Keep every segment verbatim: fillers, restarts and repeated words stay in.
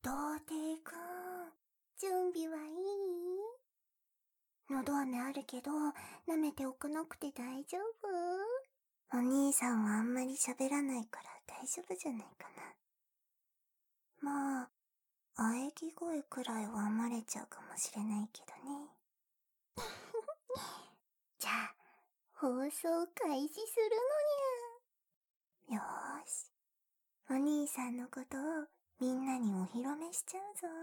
童貞くん、準備はいい？喉飴あるけど、舐めておかなくて大丈夫？お兄さんはあんまり喋らないから大丈夫じゃないかな。まあ、喘ぎ声くらいは漏れちゃうかもしれないけどね。じゃあ、放送開始するのにゃ。よーし。お兄さんのことをみんなにお披露目しちゃうぞ。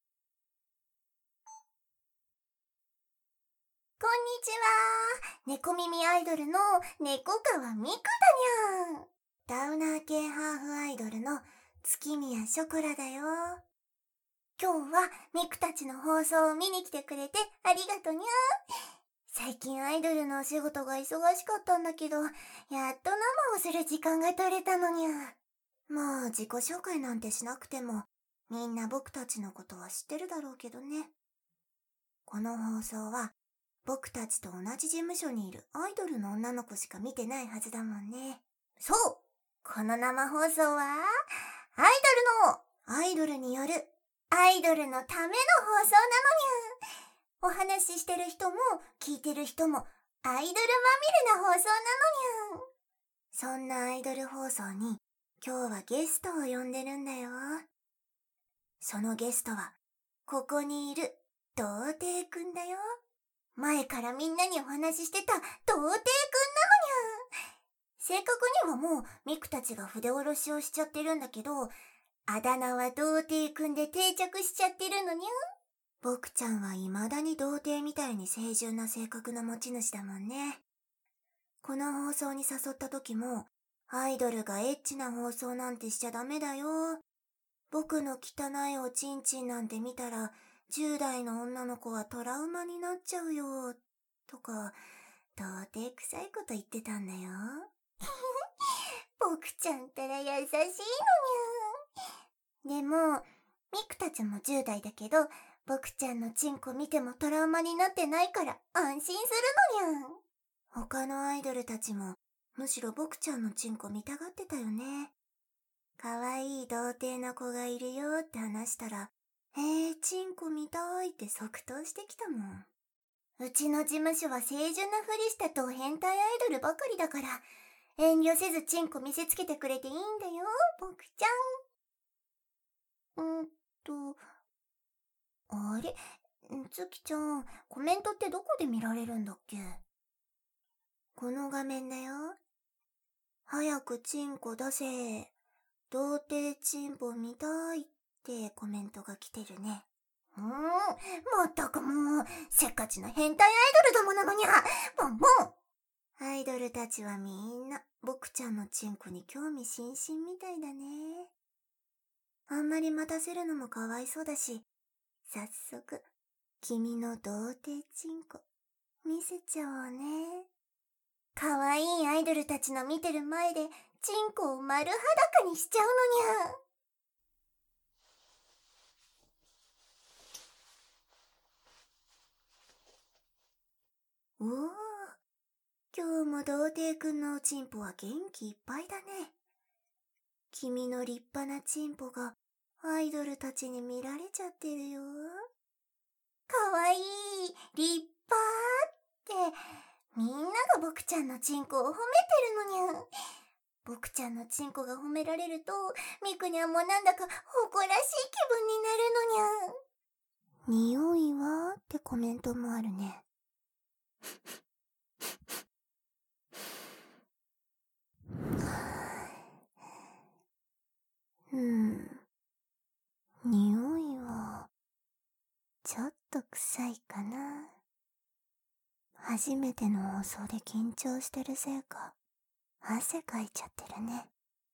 こんにちは。猫耳アイドルの猫川ミクだにゃん。ダウナー系ハーフアイドルの月宮ショコラだよ。今日はミクたちの放送を見に来てくれてありがとにゃ。最近アイドルのお仕事が忙しかったんだけど、やっと生をする時間が取れたのにゃ。まあ自己紹介なんてしなくてもみんな僕たちのことは知ってるだろうけどね。この放送は僕たちと同じ事務所にいるアイドルの女の子しか見てないはずだもんね。そう、この生放送はアイドルのアイドルによるアイドルのための放送なのにゃ。お話ししてる人も聞いてる人もアイドルまみれな放送なのにゃ。そんなアイドル放送に今日はゲストを呼んでるんだよ。そのゲストはここにいる童貞くんだよ。前からみんなにお話ししてた童貞くんなのにゃ。正確にはもうミクたちが筆下ろしをしちゃってるんだけど、あだ名は童貞くんで定着しちゃってるのにゃ。僕ちゃんは未だに童貞みたいに清純な性格の持ち主だもんね。この放送に誘った時も、アイドルがエッチな放送なんてしちゃダメだよ。僕の汚いおちんちんなんて見たら、じゅう代の女の子はトラウマになっちゃうよ。とか、童貞臭いこと言ってたんだよ。僕ちゃんったら優しいのにゃ。でも、ミクたちもじゅう代だけど、僕ちゃんのチンコ見てもトラウマになってないから安心するのにゃ。他のアイドルたちも、むしろ僕ちゃんのチンコ見たがってたよね。可愛い童貞な子がいるよって話したら、えー、チンコ見たいって即答してきたもん。うちの事務所は清純なふりしたド変態アイドルばかりだから、遠慮せずチンコ見せつけてくれていいんだよ、僕ちゃん。うんと、あれ、月ちゃん、コメントってどこで見られるんだっけ？この画面だよ。早くチンコ出せ。童貞チンポ見たいってコメントが来てるね。うーん、まったくもう、せっかちな変態アイドルどもなのにゃ。ボンボン。アイドルたちはみんな、僕ちゃんのチンコに興味津々みたいだね。あんまり待たせるのもかわいそうだし、早速、君の童貞チンコ、見せちゃおうね。かわいいアイドルたちの見てる前で、チンコを丸裸にしちゃうのにゃ。おー、今日も童貞くんのおチンポは元気いっぱいだね。君の立派なチンポがアイドルたちに見られちゃってるよ。かわいい、立派って、みんなが僕ちゃんのチンコを褒めてるのにゃ。僕ちゃんのチンコが褒められると、ミクニャンもなんだか誇らしい気分になるのにゃ。匂いはってコメントもあるね。うん。匂いは、ちょっと臭いかな。初めての放送で緊張してるせいか、汗かいちゃってるね。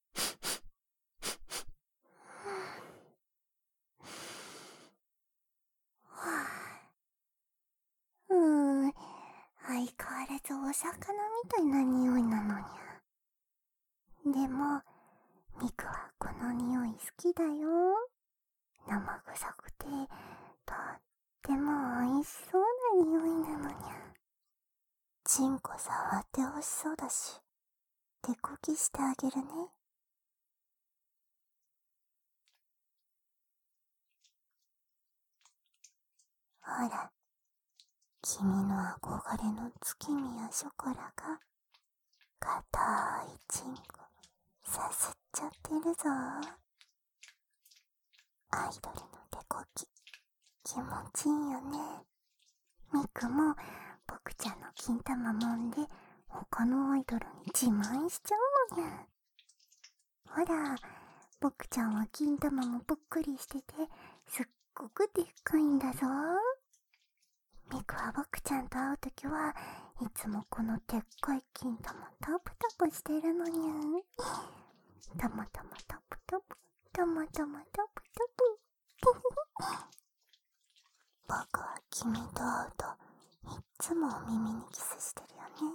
はぁ、うーん、相変わらずお魚みたいな匂いなのにゃ。でも、ミクはこの匂い好きだよ。生臭くて、とっても美味しそうな匂いなのにゃ。チンコ触ってほしそうだし、手こきしてあげるね。 ほら、君の憧れの月宮ショコラが、硬いチンコ、さすっちゃってるぞ。アイドルの手こき、気持ちいいよね。ミクも、僕ちゃんの金玉もんで、他のアイドルに自慢しちゃうのにゃ。ほら、僕ちゃんは金玉もぷっくりしてて、すっごくでっかいんだぞ。ミクは僕ちゃんと会うときはいつもこのでっかい金玉タプタプしてるのにゃ。たまたまタプタプ、たまたまタプタプ。僕は君と会うといっつもお耳にキスしてるよね。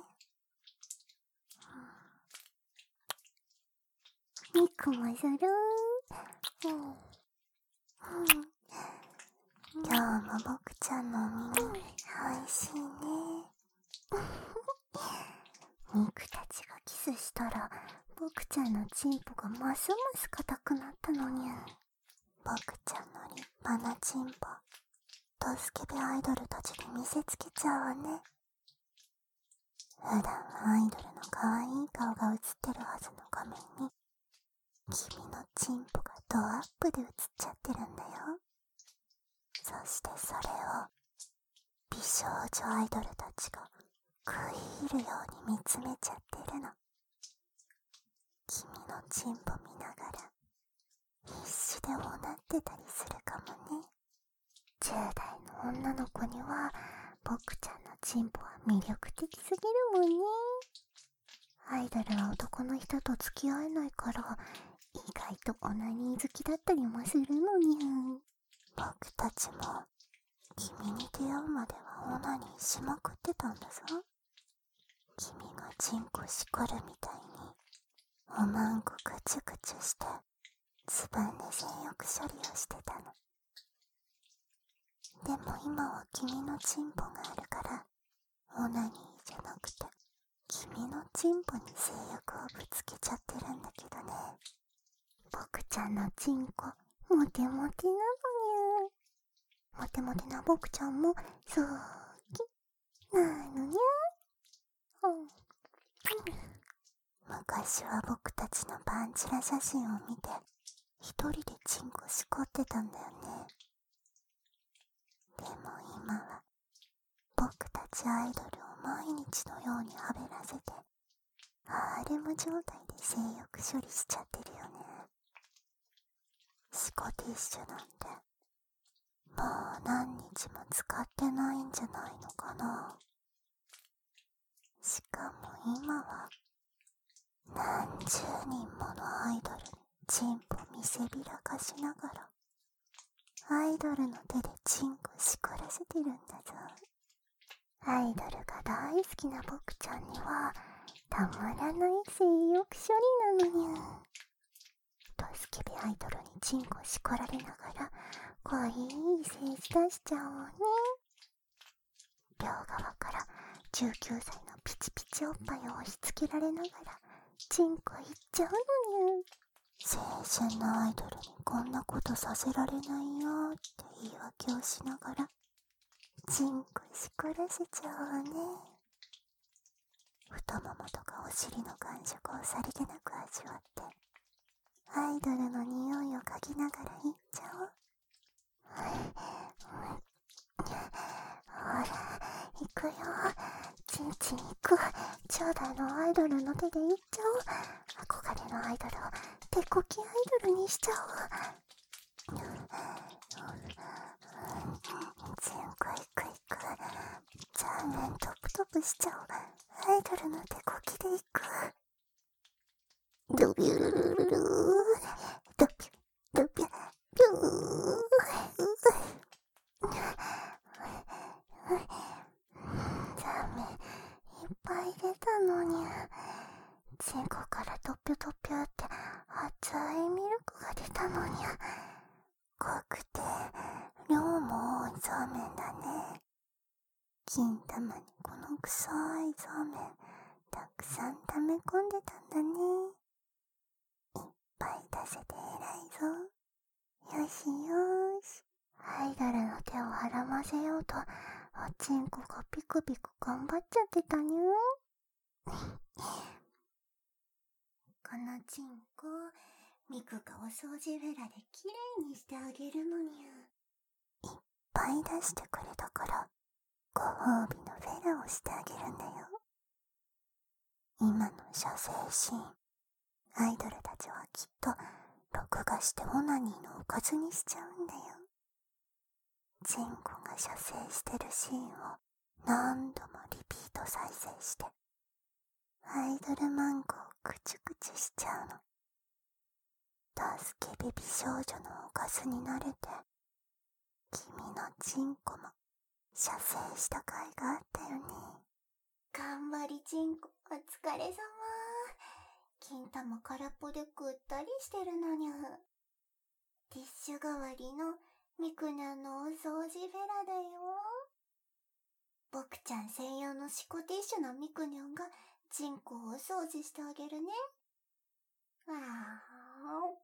ミクもする。うんうん、今日も僕ちゃんのお耳、おいしいね。ミクたちがキスしたら、僕ちゃんのチンポがますます硬くなったのにゃ。僕ちゃんの立派なチンポ、ドスケベアイドルたちに見せつけちゃうわね。普段アイドルの可愛い顔が映ってるはずの画面に、君のチンポがドアップで映っちゃってるんだよ。そしてそれを美少女アイドルたちが食い入るように見つめちゃってるの。君のチンポ見ながら必死でおなってたりするかもね。じゅう代の女の子には僕ちゃんのチンポは魅力的すぎるもんね。アイドルは男の人と付き合えないから意外とオナニー好きだったりもするのにゃ。僕たちも君に出会うまではオナニーしまくってたんだぞ。君がチンコしこるみたいにおまんこぐちゅぐちゅしてズボンで性欲処理をしてたの。でも今は君のチンポがあるからオナニーじゃなくて君のチンポに性欲をぶつけちゃってるんだけどね。僕ちゃんのチンコモテモテなのにゃ。モテモテな僕ちゃんもそうきなのにゃ。うん、昔は僕たちのパンチラ写真を見て一人でチンコしこってたんだよね。でも今は僕たちアイドルを毎日のようにはべらせてハーレム状態で性欲処理しちゃってるよね。シコティッシュなんてもう何日も使ってないんじゃないのかな。しかも今は何十人ものアイドルにチンポ見せびらかしながらアイドルの手でチンコしこらせてるんだぞ。アイドルが大好きな僕ちゃんにはたまらない性欲処理なのにゃ。ドスケベアイドルにチンコしこられながら可愛い精子出しちゃおうね。両側からじゅうきゅうさいのピチピチおっぱいを押し付けられながらチンコいっちゃうのにゃ。青春のアイドルにこんなことさせられないよって言い訳をしながらチンコしこらせちゃうわね。太ももとかお尻の感触をさりげなく味わってアイドルの匂いを嗅ぎながらいっちゃおう。ほら、行くよ。チンチン行く。ちょうだいのアイドルの手で行っちゃおう。憧れのアイドルを手こきアイドルにしちゃおう。チンコ行く行く。残念、トップトップしちゃおう。アイドルの手こきで行く。ドビュルルルルー、ドビュドビュビュー。ダメ、いっぱい出たのに。チンコからドピュドピュって熱いミルクが出たのに。濃くて量も多いそうめんだね。金玉にこの臭いそうめんたくさん溜め込んでたんだね。いっぱい出せて偉いぞ。よしよし、アイドルの手をはらませようと、おちんこがピクピク頑張っちゃってたにゅ。このちんこ、ミクがお掃除フェラできれいにしてあげるのにゃ。いっぱい出してくれたから、ご褒美のフェラをしてあげるんだよ。今の射精シーン、アイドルたちはきっと録画してオナニーのおかずにしちゃうんだよ。チンコが射精してるシーンを何度もリピート再生して、アイドルマンゴをクチュクチュしちゃうの。助けベビ少女のおかずになれて、君のチンコも射精した甲斐があったよね。頑張りチンコ、お疲れ様。金玉空っぽでぐったりしてるのにゃ。ティッシュ代わりのミクニャンのお掃除フェラだよ。僕ちゃん専用のシコティッシュのミクニャンがチンコをお掃除してあげるね。あー。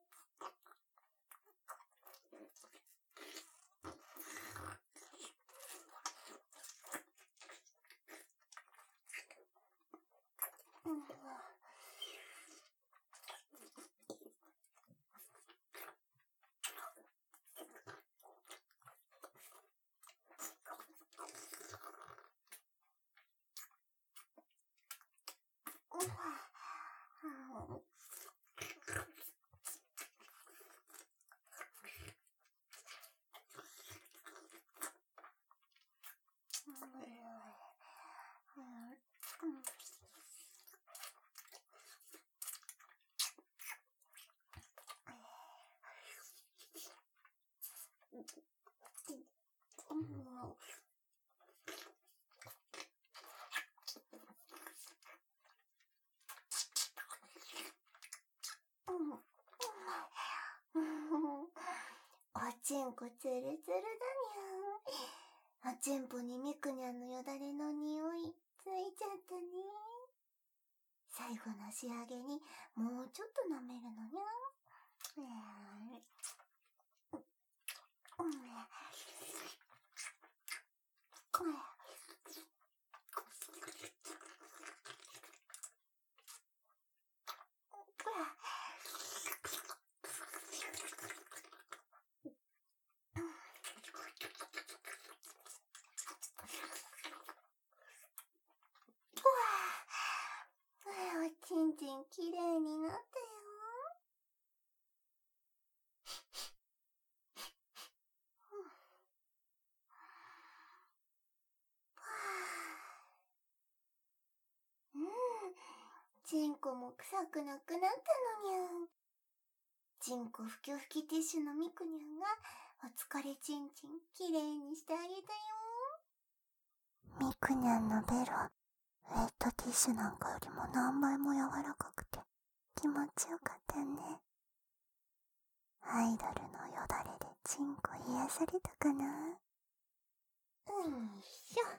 おちんこツルツルだにゃん。おちんぽにミクニャンのよだれの匂いついちゃったね。最後の仕上げにもうちょっと舐めるのにゃ。おちんちんきれいになったよ。うん、ちんこも臭くなくなったのにゃん。ちんこふきゅふきティッシュのミクニャンがお疲れちんちんきれいにしてあげたよ。ミクニャンのベロ、ウェットティッシュなんかよりも何倍も柔らかくて気持ちよかったよね。アイドルのよだれでチンコ癒されたかな。うんしょ。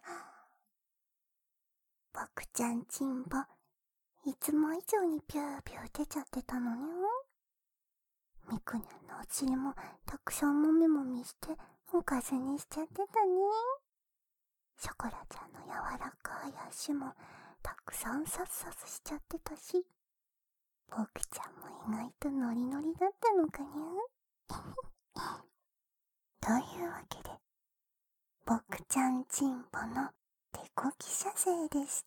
僕ちゃんチンポ、いつも以上にピューピュー出ちゃってたのにゃ。ミクニャンのお尻もたくさんもみもみしておかずにしちゃってたね。ショコラちゃんの柔らかい足もたくさんサスサスしちゃってたし、僕ちゃんも意外とノリノリだったのかにゃ。というわけで、僕ちゃんチンポの手こき射精でした。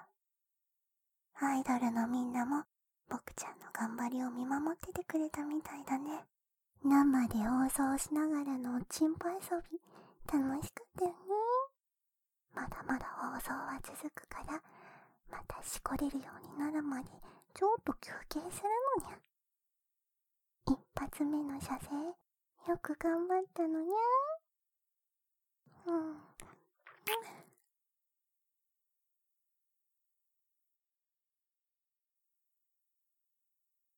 アイドルのみんなも僕ちゃんの頑張りを見守っててくれたみたいだね。生で放送しながらのおちんぽ遊び、楽しかったよね。まだまだ放送は続くから、またしこれるようになるまでちょっと休憩するのにゃ。一発目の射精、よく頑張ったのにゃ。うん。